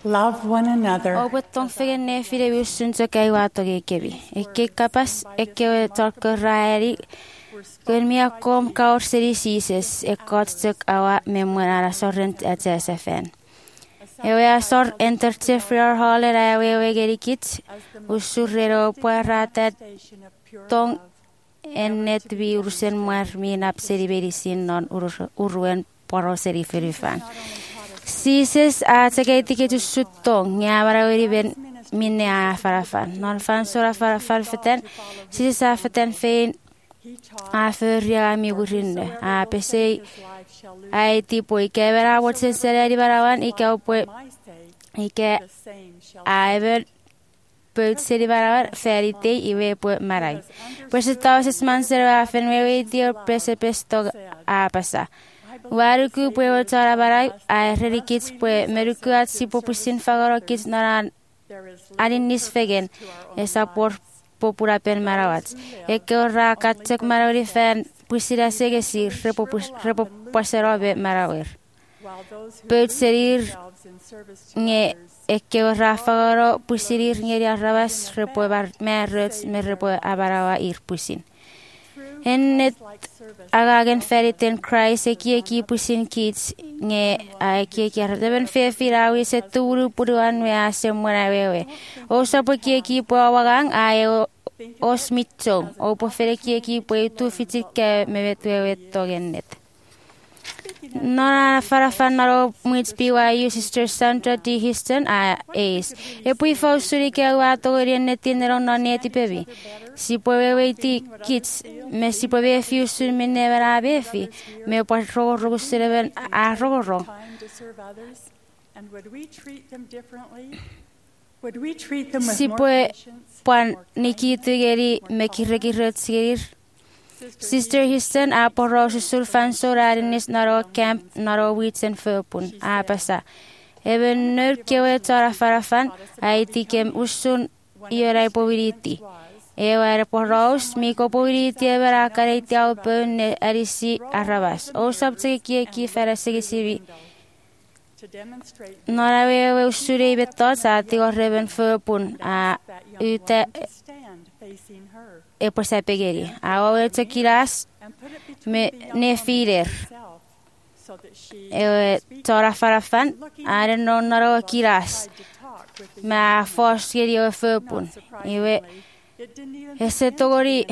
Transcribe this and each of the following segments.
Love one another. Obotong fegen ne fide wisun so kai wato ge kebi. Ikke kapas ikke torko raeri. Kun mia kom kaur seri sises ekot suk awa memora sorrent at SFN. Ewe asor entertefriar haler ewe gerikit usurrero pueratet tong ennet vi ursen mar minap seri berisin non uruen poro seri ferifan. Sises atageti ke tussutong nyabara weri ben minne a farafan. Non fan sora farafan feten sises a feten fein a förja mi burinne a pesei ai tipo ike vera wotsen sereri barawan ike opwe ike aiver put seri barawan ferite iwe po marai pues estaba ses manser a fenwewe dio presepesto a pasa waruku puedo tara barai a rerikits pue meruku at si popusin fagoro kits naran arin nisfegen esa por popura pen marawats eke ora katsek marawri fan pusira segesi repopaserobe marawer put serir nge eke ora fagoro pusirir ngeri arrabas repobar merrets me repo abarawa ir pusin ennet agagen feriten Christ eki pusin kids nge eki arreben fe firawi seturu puruan me asemwana wewe o sapo eki po awagang ayo osmitso o po fere eki po tu fitike me wewe togennet Nora farafan naro muits BYU Sister Sandra D. Houston a Ace. E pui fausuri ke wato riennetin neron neti pevi. Si puede ti kids me si puede fiusun me nevera befi me po rogo sereven a rogo. Si puede pan nikitu geri me kirregirret sigir. Sister Houston a porro sulfan sorarinis naro camp naro witsen föpun a pasa. Even nur kewe tara farafan a itikem usun iora poviriti. Ewa porros miko poviriti evera kareti au pön arisi arrabas. O sabtse ki ferasegi sivi. Nora we usuri betot sa ti orreven föpun a ute e por sapegeri. Ahora te kiras me ne fider. Tora farafan are non naro kiras. Ma forskeri o föpun. Iwe ese togori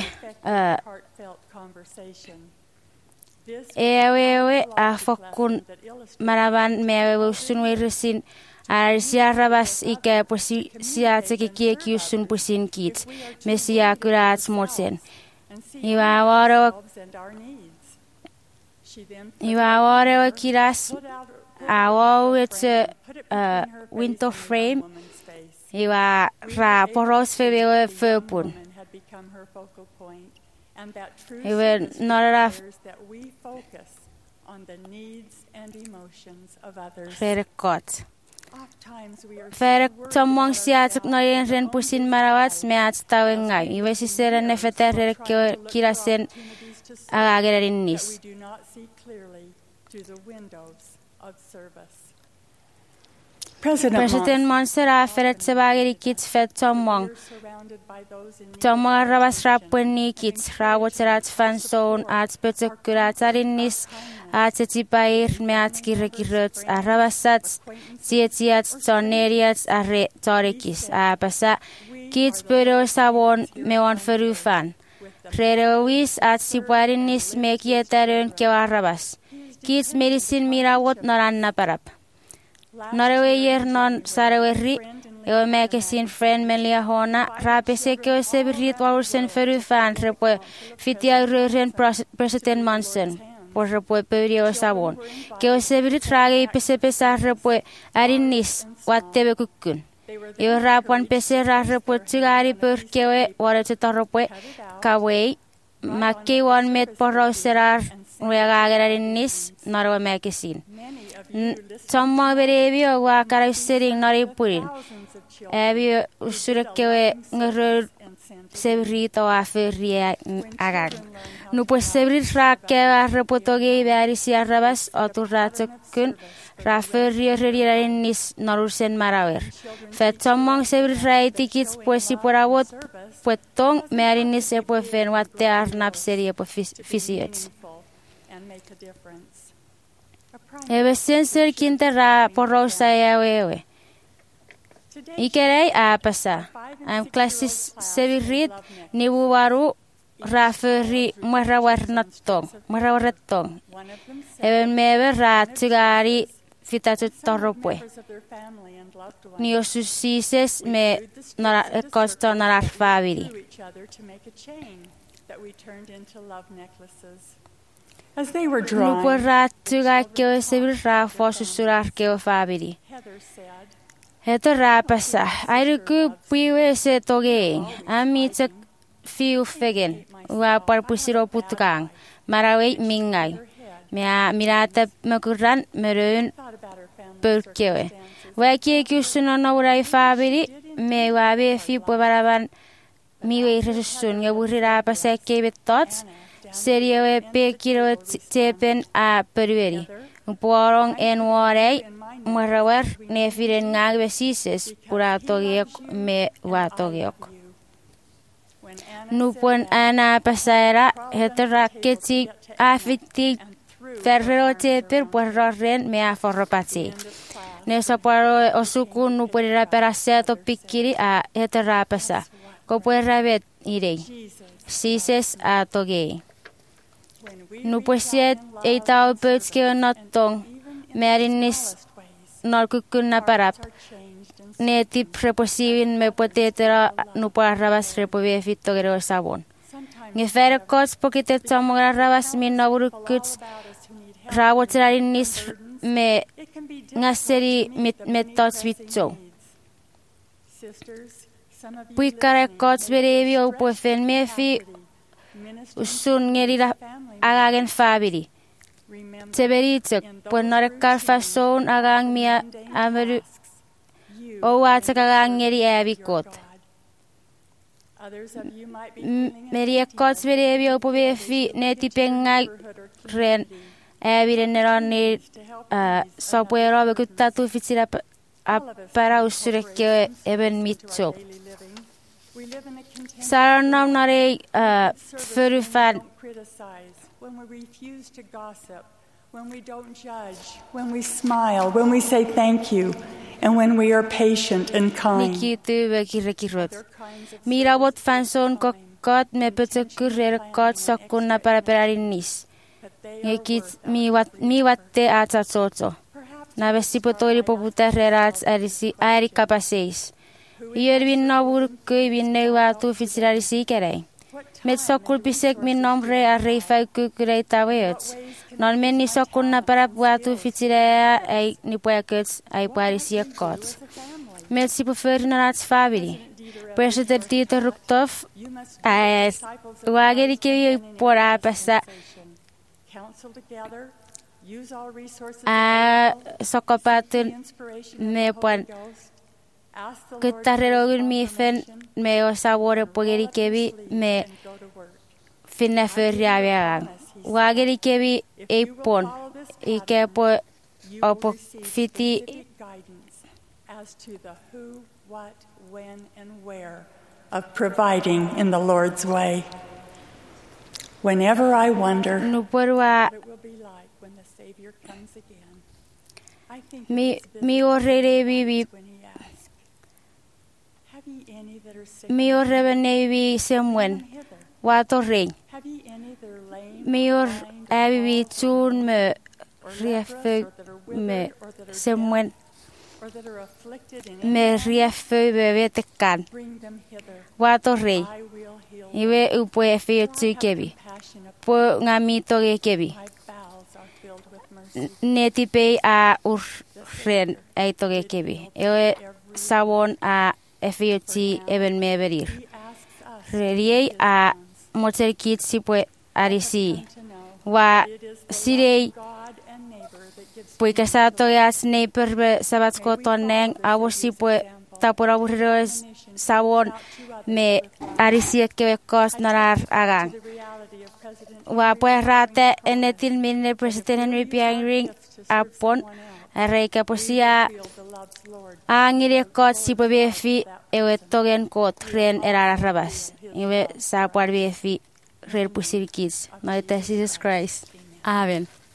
ewe a fokun maravan me usunwe resin Arsia rabas ike posi sia teki ki usun pusin kits. Mesia kurats morsen. Iwa waro kiras awo it's winter frame. Iwa ra poros febe föpun. Iwa nora Rerekot. Fer tomong siatuk noyen ren pusin marawats me at tawengai. Iwe sisera nefeter kirasen agagerin nis. President Monsera feret sebageri kits fet tomong. Tomong rabas rapweni kits rawatserat fanson at spetakularin nis. Atetipair me atskirrekirrets arrabasats sietiats toneriats arre torekis a pasa kits pero sabon me on ferufan Rerowis at siparinis me kietarön ke arrabas kits medicine mirawot naranna parap Noreweyer non sarewerri eu me kesin friend melia hona rapese ke sebrit walsen ferufan repo fitia rören President Monson por repue perio sabon que o sebrit rage pese pesar repue arinis wattebe kukkun yo rapuan pese repue tigari per que warete torpue kawei makke wan met por roserar nuega arinis norwe mekesin tomma berebi o wa karasering nori purin ebi usure que ngor sebrito a feria agar no pues sebrit ra que repotoge bearisi arrabas oturratokun Raferrierinis Norusen Marawer. Fetomong Sevirai tickets Puesiporawot Puetong Marinis Epofen what they are napseri epophysiates. Ever since Kintera Porosa Yawe. Ikerei apasa. I'm classes Sevirit Niwaru Raferi Marawaretong. Even Meve Ratugari Fitatu Toropwe. Niosusises me costo narar favili. As they were drawing, Nuporatuga Sevil Rafo Susurar Favili. Heto rapasa. Airuku Piwe se togeing. Amita Fiu Fegen. Ua Parpusiro Putukang. Maraway Mingai. Mea Mirata Makuran Merun Burkewe. Waki Kusunorai Favili. Me wabe Fiu Povaravan Miwe Resun. Yawurira Paseke with thoughts. Serio Pekiro Tepen a Perveri. Porong en Warei. Marawer nefiren ngagvesises puratogiok me watogiok. Nupon ana pasera heteraketi afiti ferrote per porren me aforropati. Nesaparo osuku nupurira peraseto pikiri a heterapasa. Kopueravet irei. Sises a togi. Nupusiet eitau pötske nottong merinis Norkukunna parap. Neti preposivin me potetera nuparravas repovie fittogero savon. Ngefere kots pokitet samogra ravas min navurukuts ravoterarinnis me ngasseri mettots vitso. Puikare kots berevi upofen mefi usun ngerira agagen fabili. Teberitzek, puenorekar fason agang mia ameru owatzek agang ngeri evikot. Meriekots berevi opovefi netipengai ren eviren neroni sopuero vekuttatu fitsira para usurekio even mitso. Saranam nare förufan. When we refuse to gossip, when we don't judge, when we smile, when we say thank you, and when we are patient and kind. Nikitu vekirrekirrot. Miravot fanson kokot me pötsekurrer kot sokkunna paraperarinnis. Ngekit mi watte atsatsoto. Navessi potori poputerrerats äri kapaseis. Iervin navurkui vinne vatu fitsirarisi kerei. Met sokulpisek min nombre a reifaukukurei taweots. Non men ni sokunna parapuatu fitirea ei nipuakuts ai parisiakots. Met sipufernerats favili. President Tito Ruktov as wagerike pora pasa a sokopatun me puan Kitarrerogun mi fen me osavore pogerikevi me finne förriavegan. Wagerikevi eipon ikepo opo fiti as to the who, what, when, and where of providing in the Lord's way. Whenever I wonder what it will be like when the Savior comes again, I think mi orrerevi mi orrevenevi semwen watorrein. Mi orrevi tun me rieffe me semwen me rieffe bevetekan watorrein. Iwe upue fiotsu kebi. Po ngamito kebi. Netipei a urren aitoge kebi. Ewe savon a FIOT even meverir. Reriei a moterkit sipue arisi. Wa sirei puikasato yas neighbor sabatsko toneng awo sipue tapura burros savon me arisi ke kos narar agang. Wa pues rate enetil minne President Henry Piangring apon Areika posia angire kot si befi ewe togen kot ren erarabas. Ewe sapar befi ren pusir kids. Maita Jesus Christ. Amen.